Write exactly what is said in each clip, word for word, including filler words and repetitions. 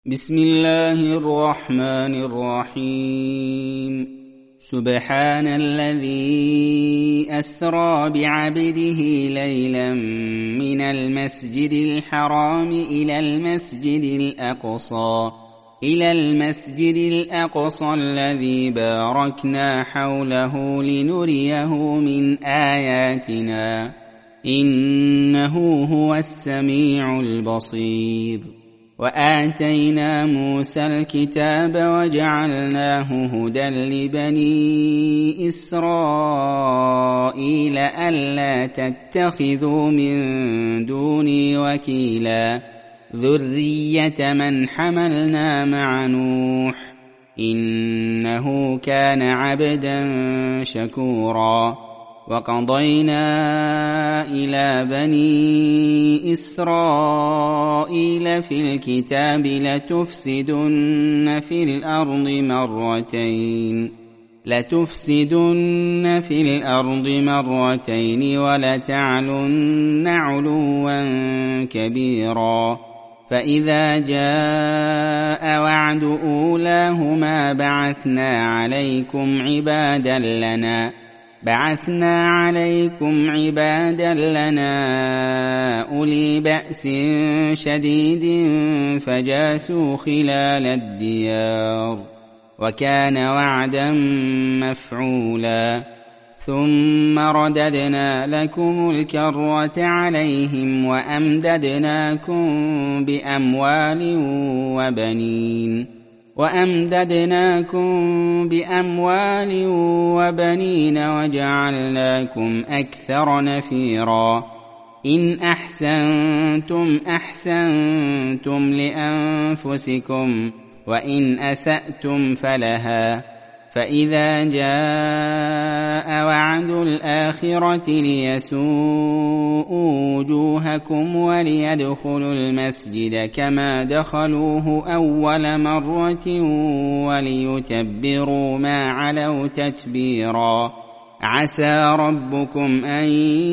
بسم الله الرحمن الرحيم سبحان الذي أسرى بعبده ليلا من المسجد الحرام إلى المسجد الأقصى إلى المسجد الأقصى الذي باركنا حوله لنريه من آياتنا إنه هو السميع البصير وآتينا موسى الكتاب وجعلناه هدى لبني إسرائيل ألا تتخذوا من دوني وكيلا ذرية من حملنا مع نوح إنه كان عبدا شكورا وقضينا إلى بني إسرائيل في الكتاب لتفسدن في الأرض مرتين لتفسدن في الأرض مرتين ولتعلن علوا كبيرا فإذا جاء وعد أولاهما بعثنا عليكم عبادا لنا بعثنا عليكم عبادا لنا أولي بأس شديد فجاسوا خلال الديار وكان وعدا مفعولا ثم رددنا لكم الكرة عليهم وأمددناكم بأموال وبنين وأمددناكم بأموال وبنين وجعلناكم أكثر نفيرا إن أحسنتم أحسنتم لأنفسكم وإن أسأتم فلها فإذا جاء وعد الآخرة ليسوءوا وجوهكم وليدخلوا المسجد كما دخلوه أول مرة وليتبروا ما علوا تتبيرا عسى ربكم أن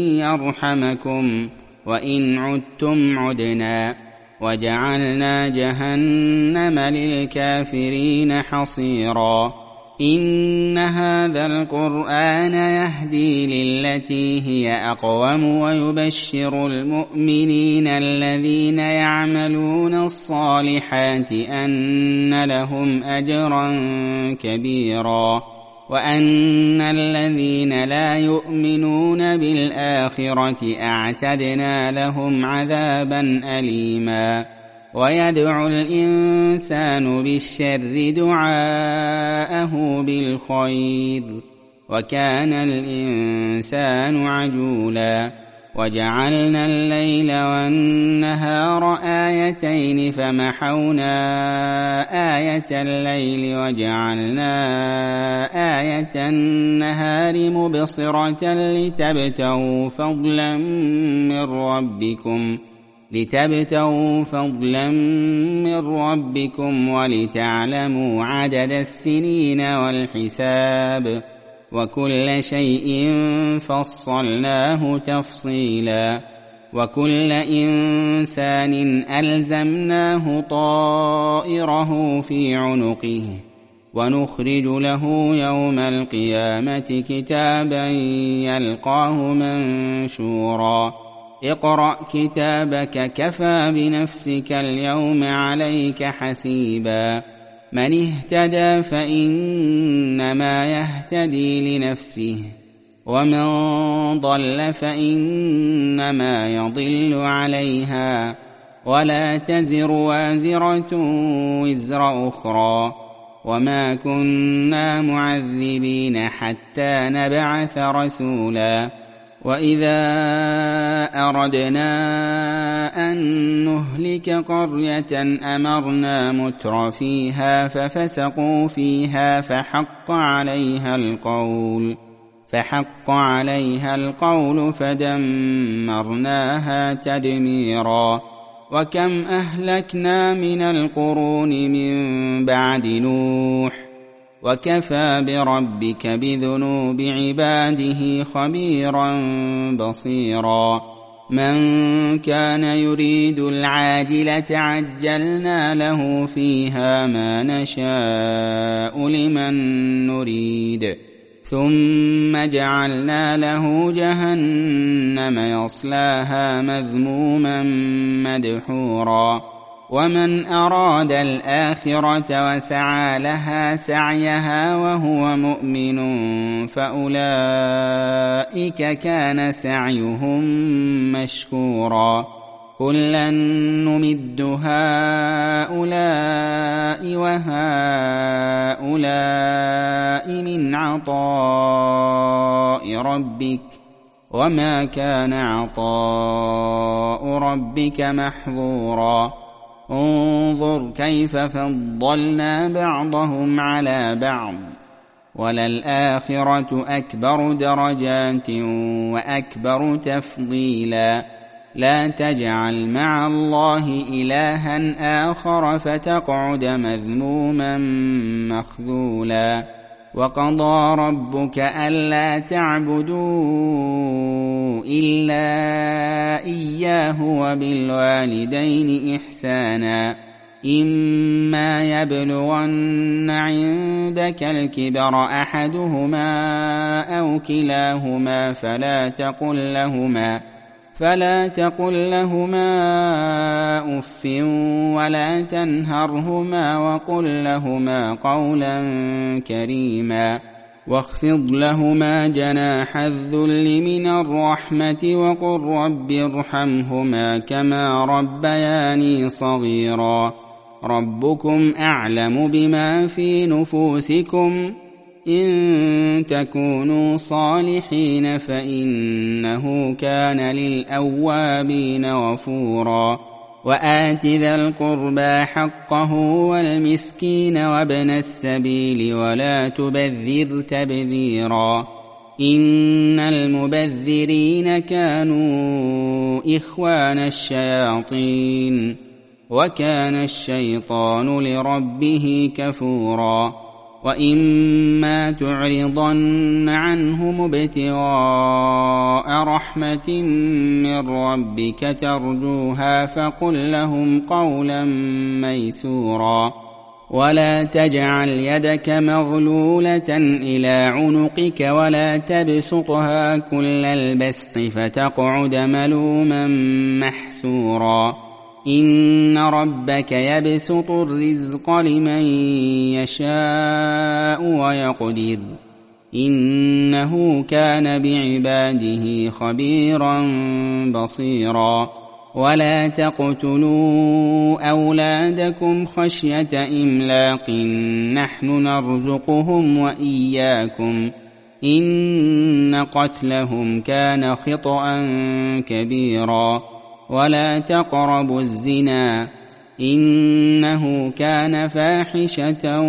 يرحمكم وإن عدتم عدنا وجعلنا جهنم للكافرين حصيرا إن هذا القرآن يهدي للتي هي أقوم ويبشر المؤمنين الذين يعملون الصالحات أن لهم أجرا كبيرا وأن الذين لا يؤمنون بالآخرة أعتدنا لهم عذابا أليما ويدعو الإنسان بالشر دعاءه بالخير وكان الإنسان عجولا وجعلنا الليل والنهار آيتين فمحونا آية الليل وجعلنا آية النهار مبصرة لتبتغوا فضلا من ربكم لتبتغوا فضلا من ربكم ولتعلموا عدد السنين والحساب وكل شيء فصلناه تفصيلا وكل إنسان ألزمناه طائره في عنقه ونخرج له يوم القيامة كتابا يلقاه منشورا اقرأ كتابك كفى بنفسك اليوم عليك حسيبا من اهتدى فإنما يهتدي لنفسه ومن ضل فإنما يضل عليها ولا تزر وازرة وزر أخرى وما كنا معذبين حتى نبعث رسولا وإذا أردنا أن نهلك قرية أمرنا متر فيها ففسقوا فيها فحق عليها القول فحق عليها القول فدمرناها تدميرا وكم أهلكنا من القرون من بعد نوح وكفى بربك بذنوب عباده خبيرا بصيرا من كان يريد العاجلة عجلنا له فيها ما نشاء لمن نريد ثم جعلنا له جهنم يصلاها مذموما مدحورا ومن أراد الآخرة وسعى لها سعيها وهو مؤمن فأولئك كان سعيهم مشكورا كلا نمد هؤلاء وهؤلاء من عطاء ربك وما كان عطاء ربك محظورا انظر كيف فضلنا بعضهم على بعض وللآخرة أكبر درجات وأكبر تفضيلا لا تجعل مع الله إلها آخر فتقعد مذموما مخذولا وقضى ربك ألا تعبدوا إلا إياه وبالوالدين إحسانا إما يبلغن عندك الكبر أحدهما أو كلاهما فلا تقل لهما فلا تقل لهما أف ولا تنهرهما وقل لهما قولا كريما واخفض لهما جناح الذل من الرحمة وقل رب ارحمهما كما ربياني صغيرا ربكم أعلم بما في نفوسكم إن تكونوا صالحين فإنه كان للأوابين غفورا وآت ذا القربى حقه والمسكين وابن السبيل ولا تبذر تبذيرا إن المبذرين كانوا إخوان الشياطين وكان الشيطان لربه كفورا وإما تعرضن عنهم ابتغاء رحمة من ربك ترجوها فقل لهم قولا ميسورا ولا تجعل يدك مغلولة إلى عنقك ولا تبسطها كل البسط فتقعد ملوما محسورا إن ربك يبسط الرزق لمن يشاء ويقدر إنه كان بعباده خبيرا بصيرا ولا تقتلوا أولادكم خشية إملاق نحن نرزقهم وإياكم إن قتلهم كان خطأ كبيرا ولا تقربوا الزنا إنه كان فاحشة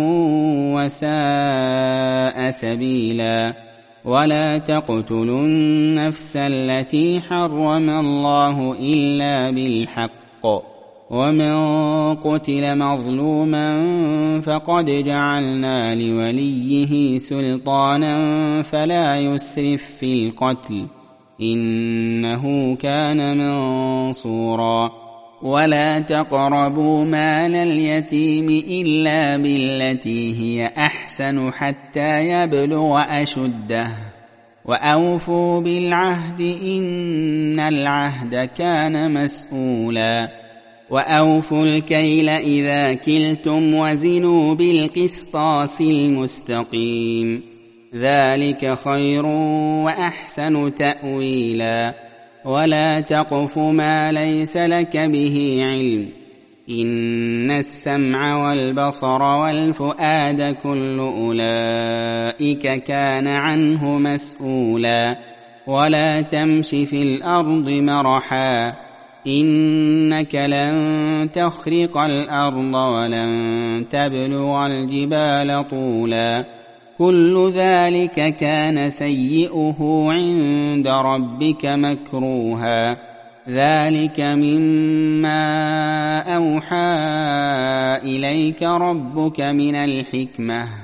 وساء سبيلا ولا تقتلوا النفس التي حرم الله إلا بالحق ومن قتل مظلوما فقد جعلنا لوليه سلطانا فلا يسرف في القتل إنه كان منصورا ولا تقربوا مال اليتيم إلا بالتي هي أحسن حتى يبلغ أشده وأوفوا بالعهد إن العهد كان مسؤولا وأوفوا الكيل إذا كلتم وزنوا بالقسطاس المستقيم ذلك خير وأحسن تأويلا ولا تقف ما ليس لك به علم إن السمع والبصر والفؤاد كل أولئك كان عنه مسؤولا ولا تمش في الأرض مرحا إنك لن تخرق الأرض ولن تبلغ الجبال طولا كل ذلك كان سيئه عند ربك مكروها ذلك مما أوحى إليك ربك من الحكمة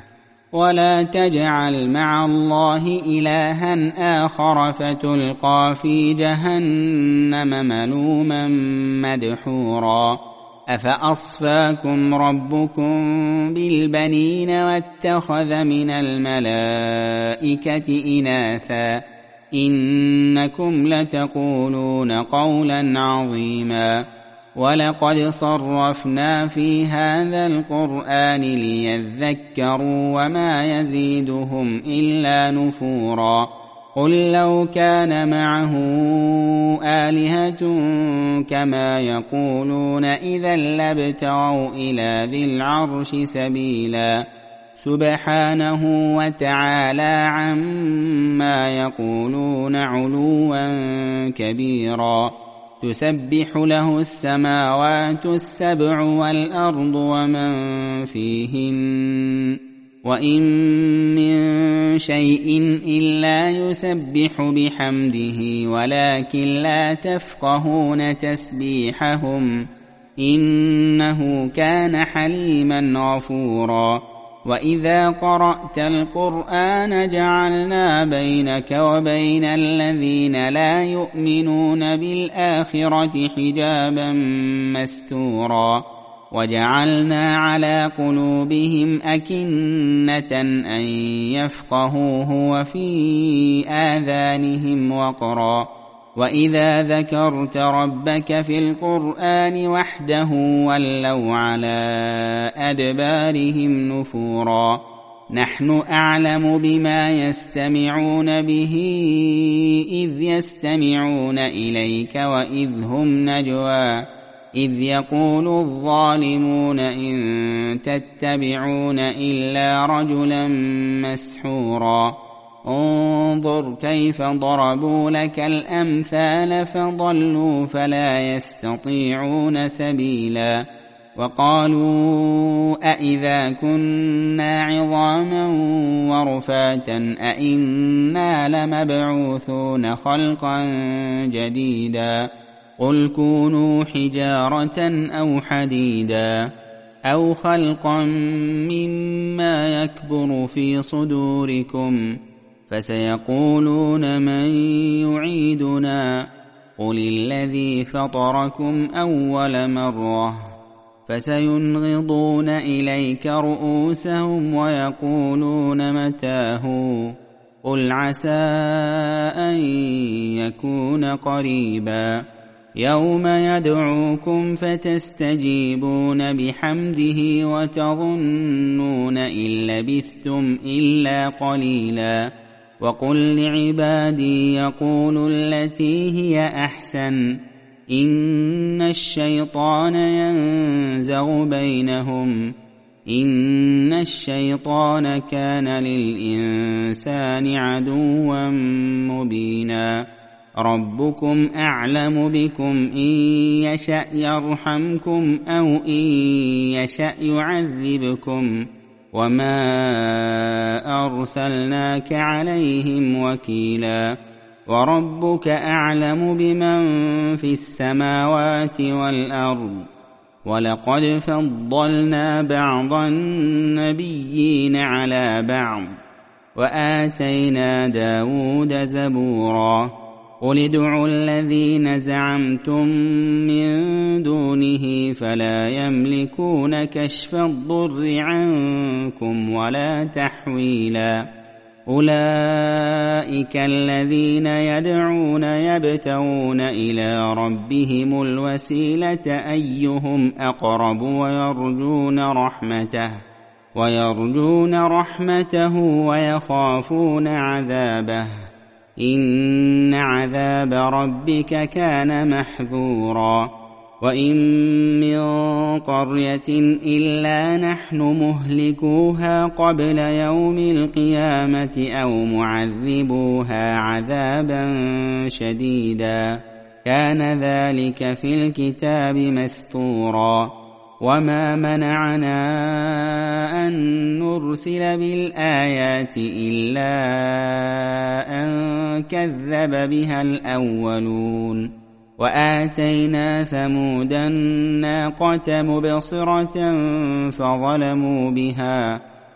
ولا تجعل مع الله إلها آخر فتلقى في جهنم ملوما مدحورا أفأصفاكم ربكم بالبنين واتخذ من الملائكة إناثا إنكم لتقولون قولا عظيما ولقد صرفنا في هذا القرآن ليذكروا وما يزيدهم إلا نفورا قل لو كان معه آلهة كما يقولون إذا لابتغوا إلى ذي العرش سبيلا سبحانه وتعالى عما يقولون علوا كبيرا تسبح له السماوات السبع والأرض ومن فيهن وإن من شيء إلا يسبح بحمده ولكن لا تفقهون تسبيحهم إنه كان حليما غفورا وإذا قرأت القرآن جعلنا بينك وبين الذين لا يؤمنون بالآخرة حجابا مستورا وجعلنا على قلوبهم أكنة أن يفقهوه وفي آذانهم وقرا وإذا ذكرت ربك في القرآن وحده ولوا على أدبارهم نفورا نحن أعلم بما يستمعون به إذ يستمعون إليك وإذ هم نجوى إذ يقول الظالمون إن تتبعون إلا رجلا مسحورا انظر كيف ضربوا لك الأمثال فضلوا فلا يستطيعون سبيلا وقالوا أئذا كنا عظاما ورفاتا أئنا لمبعوثون خلقا جديدا قل كونوا حجارة أو حديدا أو خلقا مما يكبر في صدوركم فسيقولون من يعيدنا قل الذي فطركم أول مرة فسينغضون إليك رؤوسهم ويقولون متى هو قل عسى أن يكون قريبا يوم يدعوكم فتستجيبون بحمده وتظنون إن لبثتم إلا قليلا وقل لعبادي يقولوا التي هي أحسن إن الشيطان ينزغ بينهم إن الشيطان كان للإنسان عدوا مبينا ربكم أعلم بكم إن يشأ يرحمكم أو إن يشأ يعذبكم وما أرسلناك عليهم وكيلا وربك أعلم بمن في السماوات والأرض ولقد فضلنا بعض النبيين على بعض وآتينا داود زبورا قل ادعوا الذين زعمتم من دونه فلا يملكون كشف الضر عنكم ولا تحويلا أولئك الذين يدعون يبتغون إلى ربهم الوسيلة أيهم أقرب ويرجون رحمته ويرجون رحمته ويخافون عذابه إن عذاب ربك كان محذورا وإن من قرية إلا نحن مهلكوها قبل يوم القيامة أو معذبوها عذابا شديدا كان ذلك في الكتاب مسطورا وما منعنا أن نرسل بالآيات إلا أن كذب بها الأولون وآتينا ثمود الناقة مبصرة فظلموا بها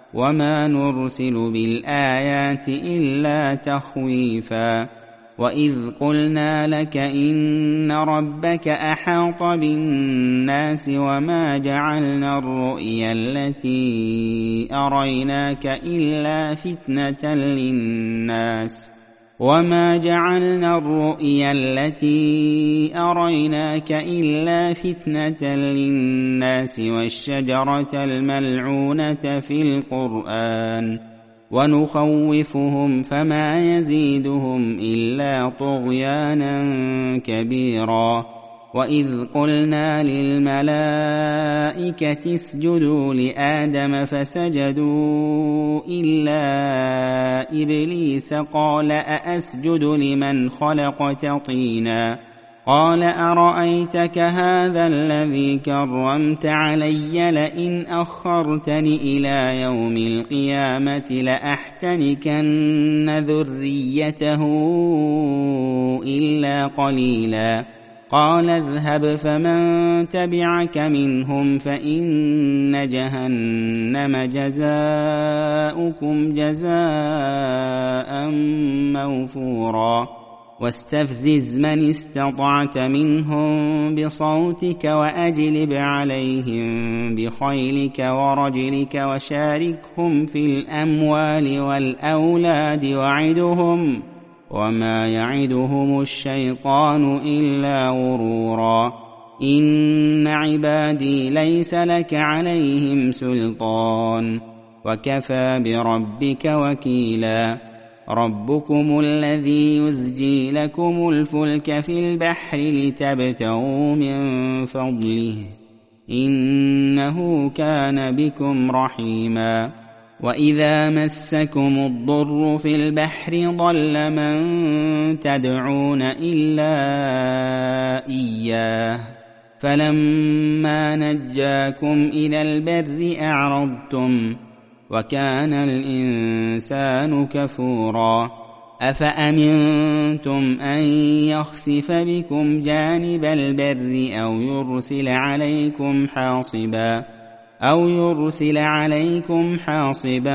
وما نرسل بالآيات إلا تخويفا وإذ قلنا لك إن ربك أحاط بالناس وما جعلنا الرؤيا التي أريناك إلا فتنة للناس وما جعلنا الرؤيا التي أريناك إلا فتنة للناس والشجرة الملعونة في القرآن ونخوفهم فما يزيدهم إلا طغيانا كبيرا وإذ قلنا للملائكة اسجدوا لآدم فسجدوا إلا إبليس قال أأسجد لمن خلقت طينا قال أرأيتك هذا الذي كرمت علي لئن أخرتني إلى يوم القيامة لأحتنكن ذريته إلا قليلا قال اذهب فمن تبعك منهم فإن جهنم جزاؤكم جزاء موفورا واستفزز من استطعت منهم بصوتك وأجلب عليهم بخيلك ورجلك وشاركهم في الأموال والأولاد وعدهم وما يعدهم الشيطان إلا غرورا إن عبادي ليس لك عليهم سلطان وكفى بربك وكيلا ربكم الذي يزجي لكم الفلك في البحر لتبتغوا من فضله إنه كان بكم رحيما وإذا مسكم الضر في البحر ضل من تدعون إلا إياه فلما نجاكم إلى البر أعرضتم وكان الإنسان كفورا أفأمنتم أن يخسف بكم جانب البر أو يرسل عليكم حاصبا أو يرسل عليكم حاصبا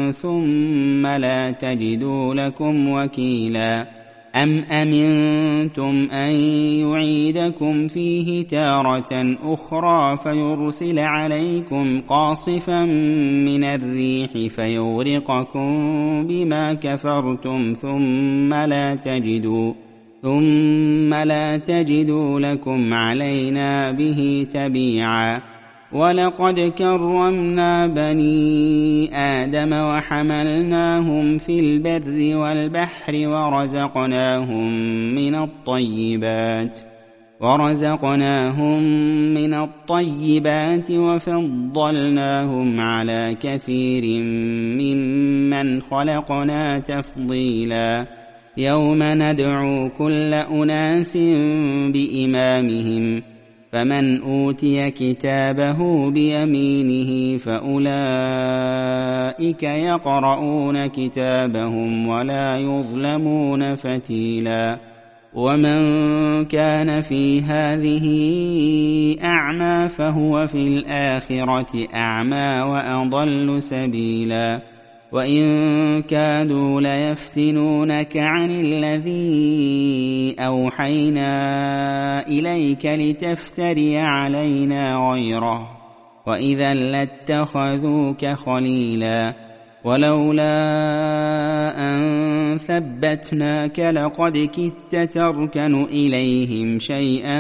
ثم لا تجدوا لكم وكيلا أم أمنتم أن يعيدكم فيه تارة أخرى فيرسل عليكم قاصفا من الريح فيغرقكم بما كفرتم ثم لا تجدوا ثم لا تجدوا لكم علينا به تبيعا ولقد كرمنا بني آدم وحملناهم في البر والبحر ورزقناهم من الطيبات ورزقناهم من الطيبات وفضلناهم على كثير ممن خلقنا تفضيلا يوم ندعو كل أناس بإمامهم فمن أوتي كتابه بيمينه فأولئك يقرؤون كتابهم ولا يظلمون فتيلا ومن كان في هذه أعمى فهو في الآخرة أعمى وأضل سبيلا وإن كادوا ليفتنونك عن الذي أوحينا إليك لتفتري علينا غيره وإذا لاتخذوك خليلا ولولا أن ثبتناك لقد كدت تركن إليهم شيئا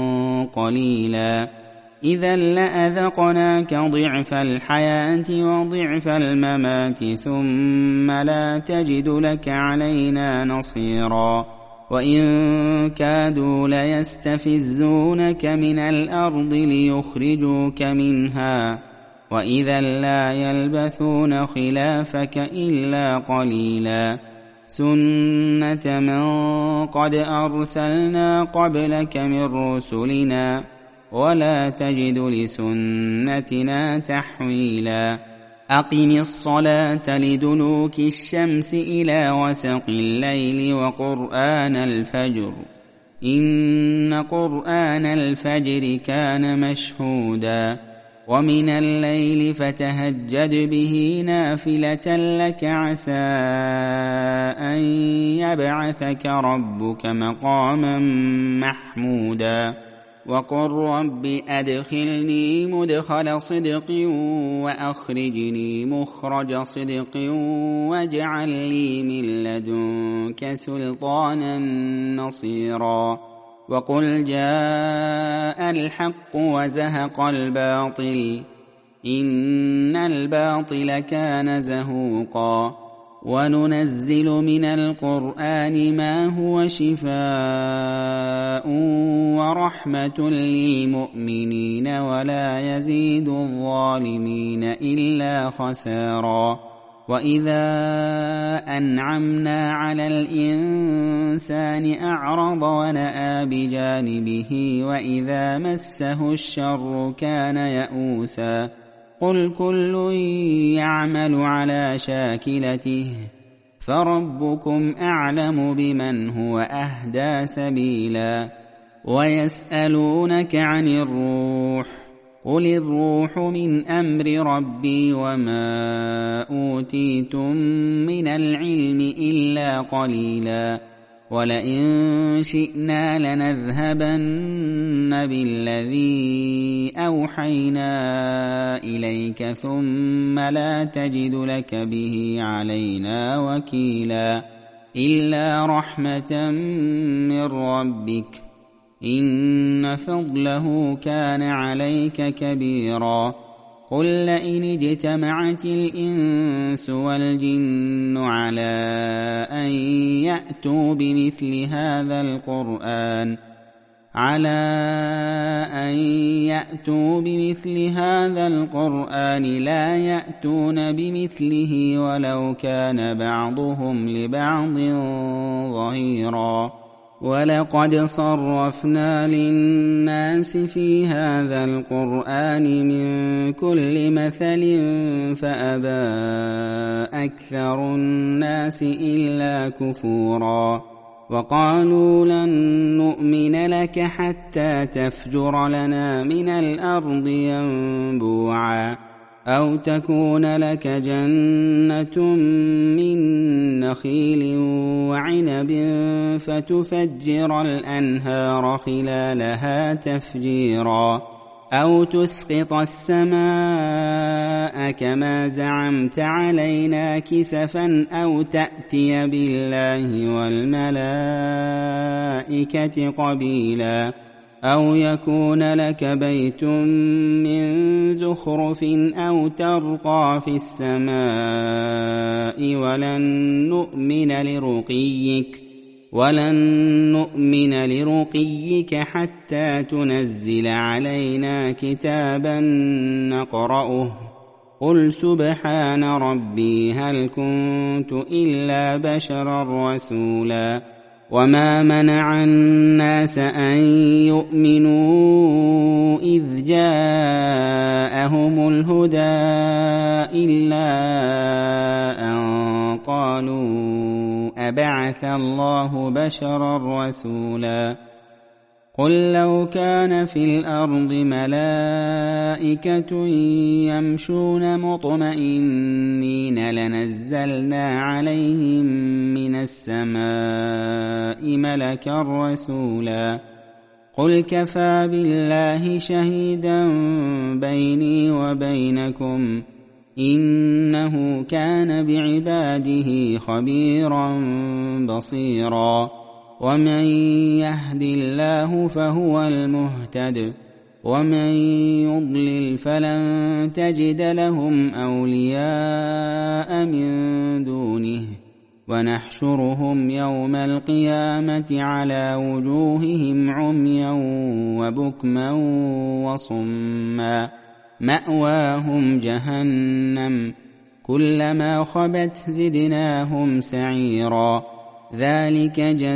قليلا إذا لأذقناك ضعف الحياة وضعف الممات ثم لا تجد لك علينا نصيرا وإن كادوا ليستفزونك من الأرض ليخرجوك منها وإذا لا يلبثون خلافك إلا قليلا سنة من قد أرسلنا قبلك من رسلنا ولا تجد لسنتنا تحويلا أقم الصلاة لدلوك الشمس إلى وسق الليل وقرآن الفجر إن قرآن الفجر كان مشهودا ومن الليل فتهجد به نافلة لك عسى أن يبعثك ربك مقاما محمودا وقل رب أدخلني مدخل صدق وأخرجني مخرج صدق واجعل لي من لدنك سلطانا نصيرا وقل جاء الحق وزهق الباطل إن الباطل كان زهوقا وننزل من القرآن ما هو شفاء ورحمة للمؤمنين ولا يزيد الظالمين إلا خسارا وإذا أنعمنا على الإنسان أعرض ونأى بجانبه وإذا مسه الشر كان يئوسا قل كل يعمل على شاكلته فربكم أعلم بمن هو أهدى سبيلا ويسألونك عن الروح قل الروح من أمر ربي وما أوتيتم من العلم إلا قليلا ولئن شئنا لنذهبن بالذي أوحينا إليك ثم لا تجد لك به علينا وكيلا إلا رحمة من ربك إن فضله كان عليك كبيرا قل لئن اجتمعت الإنس والجن على أن يأتوا بمثل هذا القرآن على أن يأتوا بمثل هذا القرآن لا يأتون بمثله ولو كان بعضهم لبعض ظهيرا ولقد صرفنا للناس في هذا القرآن من كل مثل فأبى أكثر الناس إلا كفورا وقالوا لن نؤمن لك حتى تفجر لنا من الأرض ينبوعا أو تكون لك جنة من نخيل وعنب فتفجر الأنهار خلالها تفجيرا أو تسقط السماء كما زعمت علينا كسفا أو تأتي بالله والملائكة قبيلا أو يكون لك بيت من زخرف أو ترقى في السماء ولن نؤمن لرقيك ولن نؤمن لرقيك حتى تنزل علينا كتابا نقرأه قل سبحان ربي هل كنت إلا بشرا رسولا وما منع الناس أن يؤمنوا إذ جاءهم الهدى إلا أن قالوا أبعث الله بشرا رسولا قل لو كان في الأرض ملائكة يمشون مطمئنين لنزلنا عليهم من السماء ملكا رسولا قل كفى بالله شهيدا بيني وبينكم إنه كان بعباده خبيرا بصيرا ومن يهد الله فهو المهتد ومن يضلل فلن تجد لهم أولياء من دونه ونحشرهم يوم القيامة على وجوههم عميا وبكما وصما مأواهم جهنم كلما خبت زدناهم سعيرا ذلك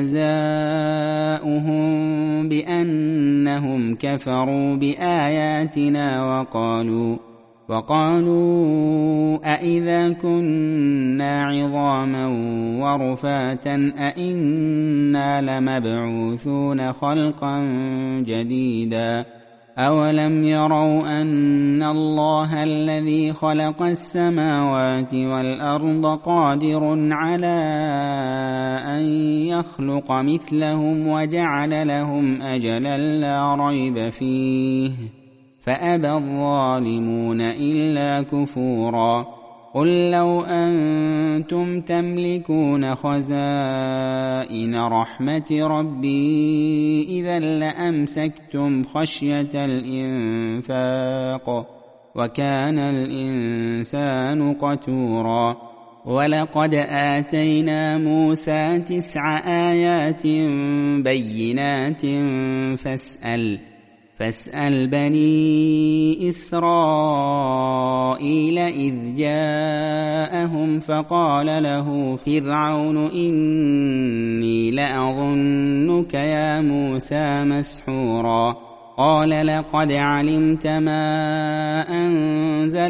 جزاؤهم بأنهم كفروا بآياتنا وقالوا وقالوا أئذا كنا عظاما ورفاتا أئنا لمبعوثون خلقا جديدا أولم يروا أن الله الذي خلق السماوات والأرض قادر على أن يخلق مثلهم وجعل لهم أجلا لا ريب فيه فأبى الظالمون إلا كفورا قل لو أنتم تملكون خزائن رحمة ربي إذا لأمسكتم خشية الإنفاق وكان الإنسان قتورا ولقد آتينا موسى تسع آيات بينات فاسأل فاسأل بني إسرائيل إذ جاءهم فقال له فرعون إني لأظنك يا موسى مسحورا قال لقد علمت ما أنزل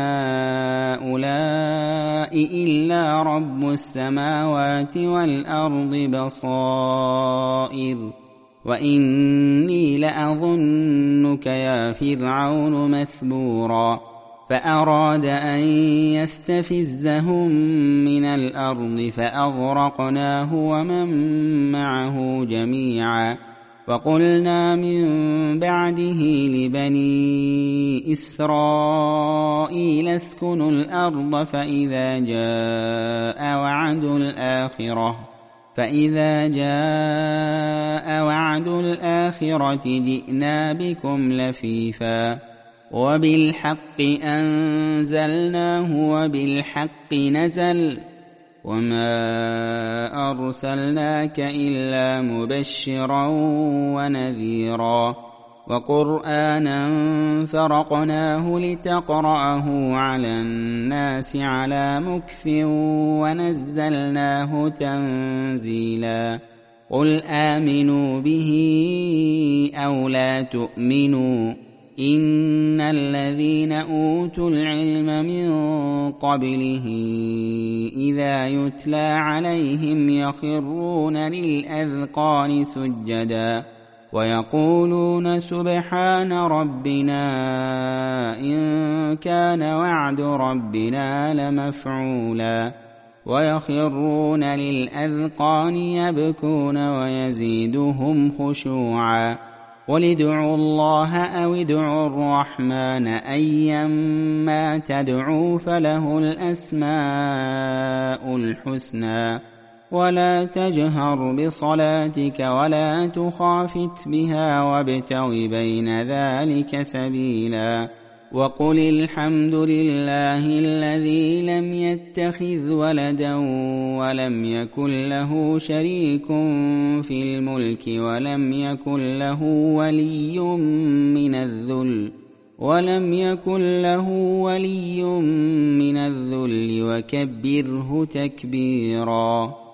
هؤلاء إلا رب السماوات والأرض بصائر وإني لأظنك يا فرعون مثبورا فأراد أن يستفزهم من الأرض فأغرقناه ومن معه جميعا وقلنا من بعده لبني إسرائيل اسكنوا الأرض فإذا جاء وعد الآخرة فإذا جاء وعد الآخرة جئنا بكم لفيفا وبالحق أنزلناه وبالحق نزل وما أرسلناك إلا مبشرا ونذيرا وقرآنا فرقناه لتقرأه على الناس على مكث ونزلناه تنزيلا قل آمنوا به أو لا تؤمنوا إن الذين أوتوا العلم من قبله إذا يتلى عليهم يخرون للأذقان سجدا ويقولون سبحان ربنا إن كان وعد ربنا لمفعولا ويخرون للأذقان يبكون ويزيدهم خشوعا قل ادعوا الله أو ادعوا الرحمن أيما تدعوا فله الأسماء الحسنى ولا تجهر بصلاتك ولا تخافت بها وابتغ بين ذلك سبيلا وقل الحمد لله الذي لم يتخذ ولدا ولم يكن له شريك في الملك ولم يكن له ولي من الذل ولم يكن له ولي من الذل وكبره تكبيرا.